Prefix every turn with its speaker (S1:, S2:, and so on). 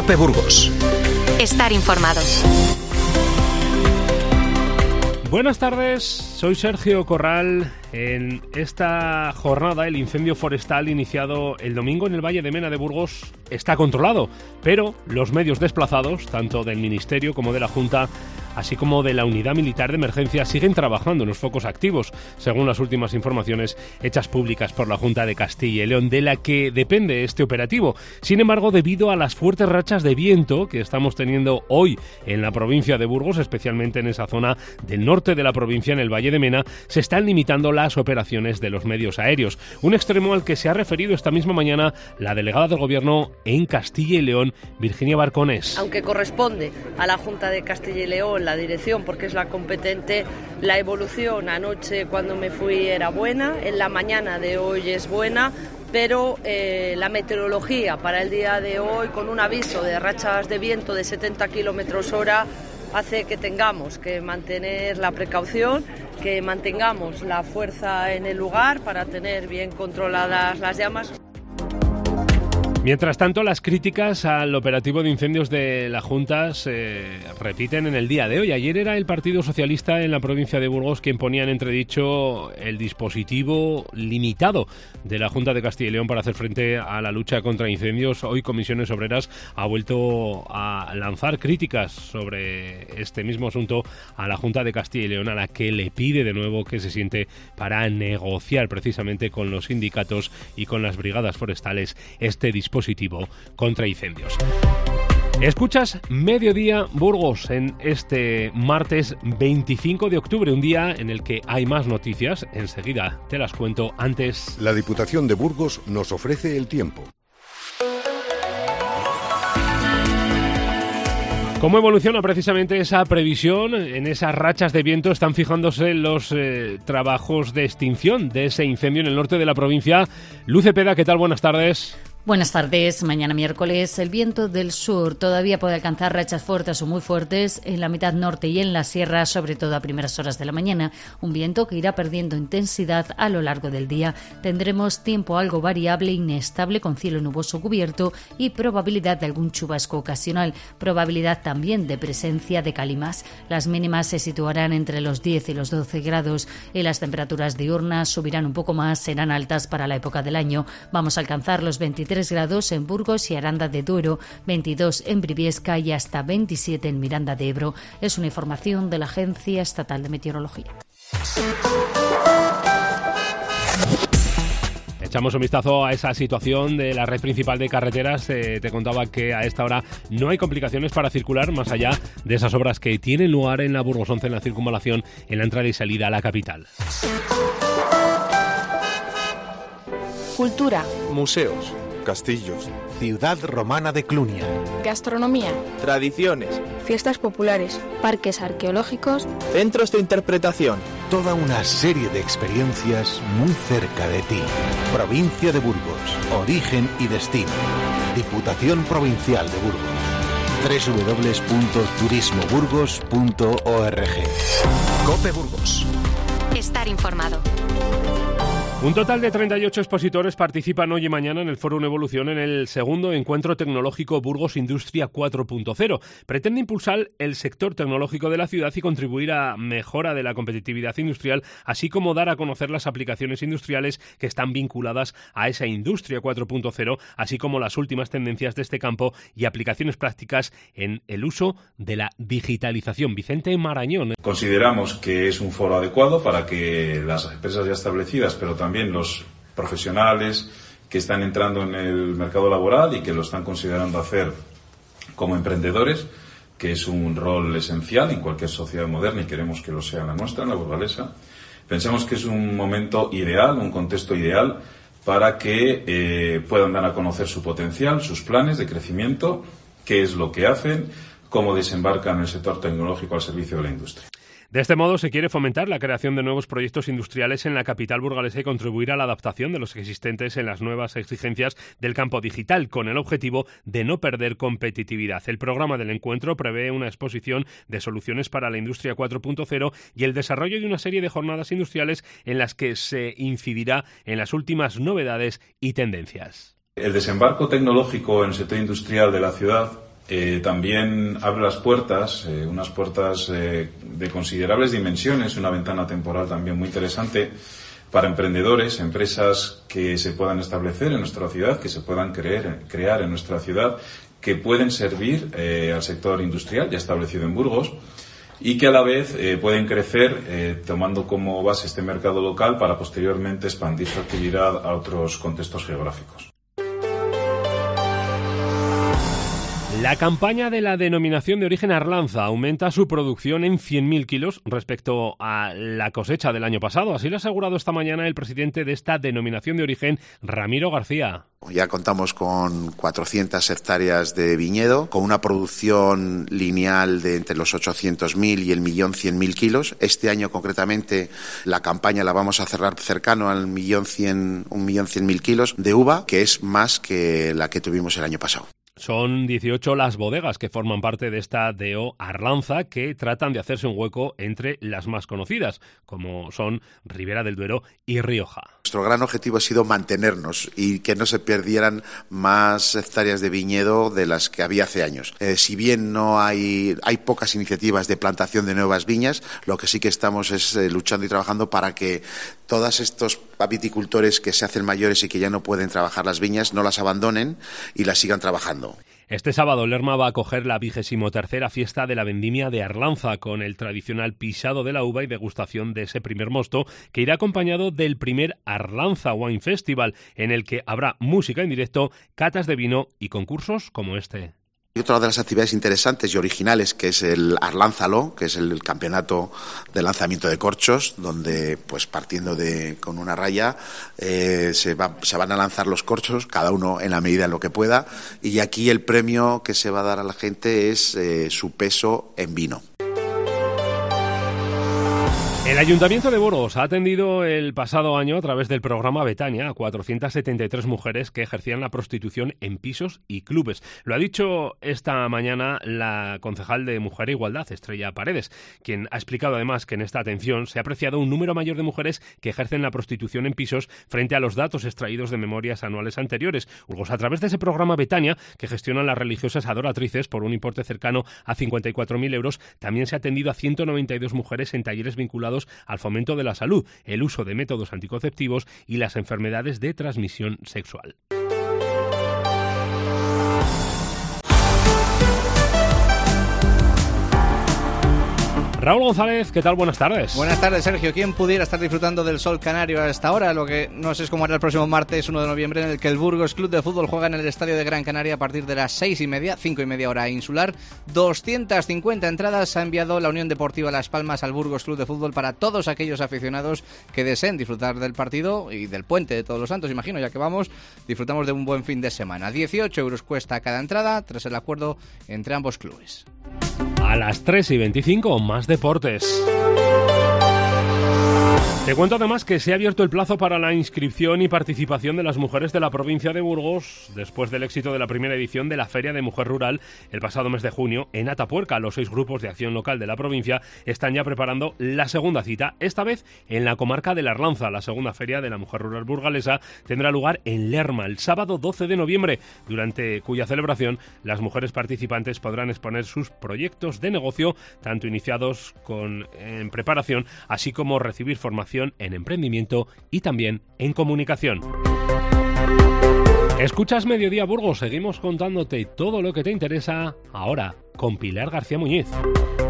S1: COPE Burgos.
S2: Estar informado.
S3: Buenas tardes, soy Sergio Corral. En esta jornada el incendio forestal iniciado el domingo en el Valle de Mena de Burgos está controlado, pero los medios desplazados, tanto del Ministerio como de la Junta, así como de la Unidad Militar de Emergencia, siguen trabajando en los focos activos, según las últimas informaciones hechas públicas por la Junta de Castilla y León, de la que depende este operativo. Sin embargo, debido a las fuertes rachas de viento que estamos teniendo hoy en la provincia de Burgos, especialmente en esa zona del norte de la provincia, en el Valle de Mena, se están limitando las operaciones de los medios aéreos. Un extremo al que se ha referido esta misma mañana la delegada del Gobierno en Castilla y León, Virginia Barconés.
S4: Aunque corresponde a la Junta de Castilla y León la dirección, porque es la competente, la evolución anoche cuando me fui era buena, en la mañana de hoy es buena, pero la meteorología para el día de hoy, con un aviso de rachas de viento de 70 kilómetros hora, hace que tengamos que mantener la precaución, que mantengamos la fuerza en el lugar para tener bien controladas las llamas.
S3: Mientras tanto, las críticas al operativo de incendios de la Junta se repiten en el día de hoy. Ayer era el Partido Socialista en la provincia de Burgos quien ponía en entredicho el dispositivo limitado de la Junta de Castilla y León para hacer frente a la lucha contra incendios. Hoy Comisiones Obreras ha vuelto a lanzar críticas sobre este mismo asunto a la Junta de Castilla y León, a la que le pide de nuevo que se siente para negociar precisamente con los sindicatos y con las brigadas forestales este dispositivo contra incendios. Escuchas Mediodía Burgos en este martes 25 de octubre, un día en el que hay más noticias. Enseguida te las cuento. Antes,
S5: la Diputación de Burgos nos ofrece el tiempo.
S3: ¿Cómo evoluciona precisamente esa previsión? En esas rachas de viento están fijándose los trabajos de extinción de ese incendio en el norte de la provincia. Luz Cepeda, ¿qué tal? Buenas tardes.
S6: Buenas tardes. Mañana miércoles el viento del sur todavía puede alcanzar rachas fuertes o muy fuertes en la mitad norte y en la sierra, sobre todo a primeras horas de la mañana. Un viento que irá perdiendo intensidad a lo largo del día. Tendremos tiempo algo variable, inestable, con cielo nuboso cubierto y probabilidad de algún chubasco ocasional. Probabilidad también de presencia de calimas. Las mínimas se situarán entre los 10 y los 12 grados y las temperaturas diurnas subirán un poco más, serán altas para la época del año. Vamos a alcanzar los 23 grados en Burgos y Aranda de Duero, 22 en Briviesca y hasta 27 en Miranda de Ebro. Es una información de la Agencia Estatal de Meteorología.
S3: Echamos un vistazo a esa situación de la red principal de carreteras. Te contaba que a esta hora no hay complicaciones para circular más allá de esas obras que tienen lugar en la Burgos 11, en la circunvalación, en la entrada y salida a la capital.
S7: Cultura.
S8: Museos. Castillos.
S1: Ciudad romana de Clunia.
S7: Gastronomía.
S8: Tradiciones.
S7: Fiestas populares. Parques arqueológicos.
S8: Centros de interpretación.
S1: Toda una serie de experiencias muy cerca de ti. Provincia de Burgos. Origen y destino. Diputación Provincial de Burgos. www.turismoburgos.org. COPE Burgos.
S2: Estar informado.
S3: Un total de 38 expositores participan hoy y mañana en el Foro Evolución en el segundo encuentro tecnológico Burgos Industria 4.0. Pretende impulsar el sector tecnológico de la ciudad y contribuir a mejora de la competitividad industrial, así como dar a conocer las aplicaciones industriales que están vinculadas a esa Industria 4.0, así como las últimas tendencias de este campo y aplicaciones prácticas en el uso de la digitalización. Vicente Marañón.
S9: Consideramos que es un foro adecuado para que las empresas ya establecidas, pero también los profesionales que están entrando en el mercado laboral y que lo están considerando hacer como emprendedores, que es un rol esencial en cualquier sociedad moderna y queremos que lo sea la nuestra, la burgalesa. Pensamos que es un momento ideal, un contexto ideal para que puedan dar a conocer su potencial, sus planes de crecimiento, qué es lo que hacen, cómo desembarcan el sector tecnológico al servicio de la industria.
S3: De este modo se quiere fomentar la creación de nuevos proyectos industriales en la capital burgalesa y contribuir a la adaptación de los existentes en las nuevas exigencias del campo digital, con el objetivo de no perder competitividad. El programa del encuentro prevé una exposición de soluciones para la Industria 4.0 y el desarrollo de una serie de jornadas industriales en las que se incidirá en las últimas novedades y tendencias.
S9: El desembarco tecnológico en el sector industrial de la ciudad También abre las puertas, unas puertas de considerables dimensiones, una ventana temporal también muy interesante para emprendedores, empresas que se puedan establecer en nuestra ciudad, que se puedan crear en nuestra ciudad, que pueden servir al sector industrial ya establecido en Burgos y que a la vez pueden crecer tomando como base este mercado local para posteriormente expandir su actividad a otros contextos geográficos.
S3: La campaña de la denominación de origen Arlanza aumenta su producción en 100.000 kilos respecto a la cosecha del año pasado. Así lo ha asegurado esta mañana el presidente de esta denominación de origen, Ramiro García.
S10: Ya contamos con 400 hectáreas de viñedo, con una producción lineal de entre los 800.000 y el 1.100.000 kilos. Este año, concretamente, la campaña la vamos a cerrar cercano al 1.100.000 kilos de uva, que es más que la que tuvimos el año pasado.
S3: Son 18 las bodegas que forman parte de esta DO Arlanza que tratan de hacerse un hueco entre las más conocidas, como son Ribera del Duero y Rioja.
S10: Nuestro gran objetivo ha sido mantenernos y que no se perdieran más hectáreas de viñedo de las que había hace años. Si bien no hay pocas iniciativas de plantación de nuevas viñas, lo que sí que estamos es luchando y trabajando para que todos estos viticultores que se hacen mayores y que ya no pueden trabajar las viñas no las abandonen y las sigan trabajando.
S3: Este sábado Lerma va a acoger la 23ª fiesta de la vendimia de Arlanza con el tradicional pisado de la uva y degustación de ese primer mosto que irá acompañado del primer Arlanza Wine Festival en el que habrá música en directo, catas de vino y concursos como este.
S10: Y otra de las actividades interesantes y originales que es el Arlánzalo, que es el campeonato de lanzamiento de corchos, donde pues partiendo con una raya se van a lanzar los corchos, cada uno en la medida en lo que pueda, y aquí el premio que se va a dar a la gente es su peso en vino.
S3: El Ayuntamiento de Burgos ha atendido el pasado año a través del programa Betania a 473 mujeres que ejercían la prostitución en pisos y clubes. Lo ha dicho esta mañana la concejal de Mujer e Igualdad, Estrella Paredes, quien ha explicado además que en esta atención se ha apreciado un número mayor de mujeres que ejercen la prostitución en pisos frente a los datos extraídos de memorias anuales anteriores. Burgos, a través de ese programa Betania, que gestionan las religiosas adoratrices por un importe cercano a 54.000 euros, también se ha atendido a 192 mujeres en talleres vinculados al fomento de la salud, el uso de métodos anticonceptivos y las enfermedades de transmisión sexual. Raúl González, ¿qué tal? Buenas tardes.
S11: Buenas tardes, Sergio. ¿Quién pudiera estar disfrutando del sol canario a esta hora? Lo que no sé es cómo hará el próximo martes 1 de noviembre, en el que el Burgos Club de Fútbol juega en el Estadio de Gran Canaria a partir de las 6:30, 5:30 hora insular. 250 entradas ha enviado la Unión Deportiva Las Palmas al Burgos Club de Fútbol para todos aquellos aficionados que deseen disfrutar del partido y del puente de Todos los Santos, imagino, ya que disfrutamos de un buen fin de semana. 18 euros cuesta cada entrada, tras el acuerdo entre ambos clubes.
S3: A las 3:25, más deportes. Te cuento además que se ha abierto el plazo para la inscripción y participación de las mujeres de la provincia de Burgos después del éxito de la primera edición de la Feria de Mujer Rural el pasado mes de junio en Atapuerca. Los 6 grupos de acción local de la provincia están ya preparando la segunda cita, esta vez en la comarca de la Arlanza. La segunda Feria de la Mujer Rural burgalesa tendrá lugar en Lerma el sábado 12 de noviembre, durante cuya celebración las mujeres participantes podrán exponer sus proyectos de negocio, tanto iniciados en preparación, así como recibir formación en emprendimiento y también en comunicación. Escuchas Mediodía Burgos, seguimos contándote todo lo que te interesa ahora con Pilar García Muñiz.